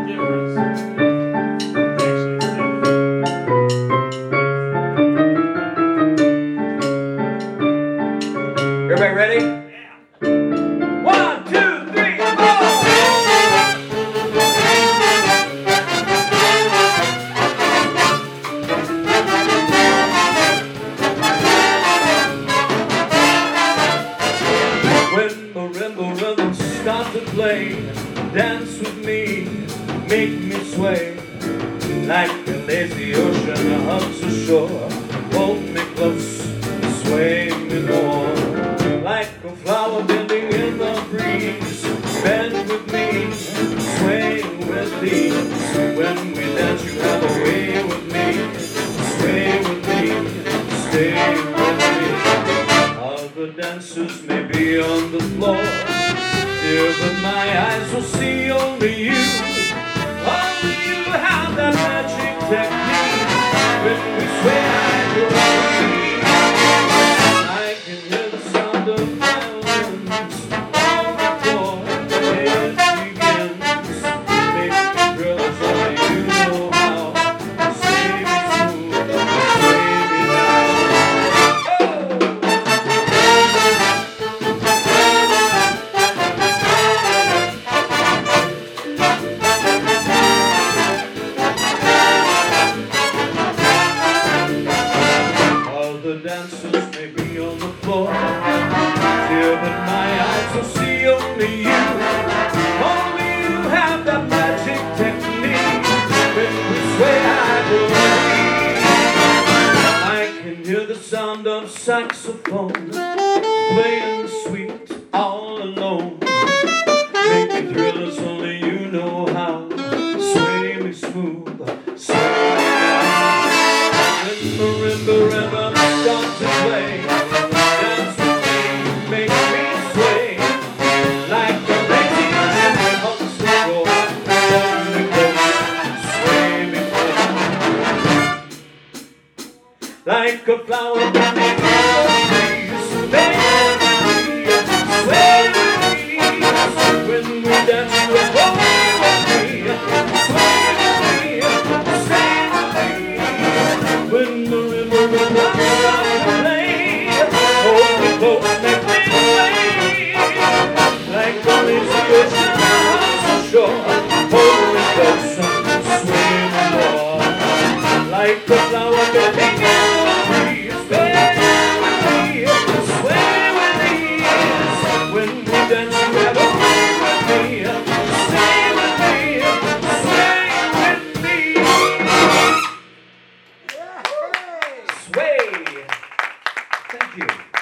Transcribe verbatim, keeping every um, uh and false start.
Everybody ready? Yeah. One, two, three, four! When marimba rhythms start to play, dance with me, make me sway. Like a lazy ocean hugs the shore, hold me close, sway me more. Like a flower bending in the breeze, bend with me, sway with ease. When we dance you have a way with me, sway with me, stay with me. Other dancers may be on the floor, dear, but my eyes will see only you. Only you have that magic technique. When we sway I will agree. I can hear the sound of violins long before it begins. Make me thrill as only you know how. Sway me smooth, sway me now. Oh! The dancers may be on the floor, dear, but my eyes will see only you. Only you have that magic technique. When we sway I will lead. I can hear the sound of saxophone playing sweet all alone. Make me thrill as only you know how. Sway me smooth, sway me down. When marimba rhythm start to play, dance with me, make me sway. Like a lazy ocean hugs the shore, hold me close, sway me close. Like a flower bending in the breeze, bend with me, sway with ease. When we dance you hold me, sway with me, stay with me. When the river runs out to play, hold me close, make me sway. Like a lazy ocean hugs the shore, hold me close, sway me more. Like a flower bending in the breeze, bend with me, sway with ease. When we dance you have a way with me, stay with me, sway with me. Sway. Thank you.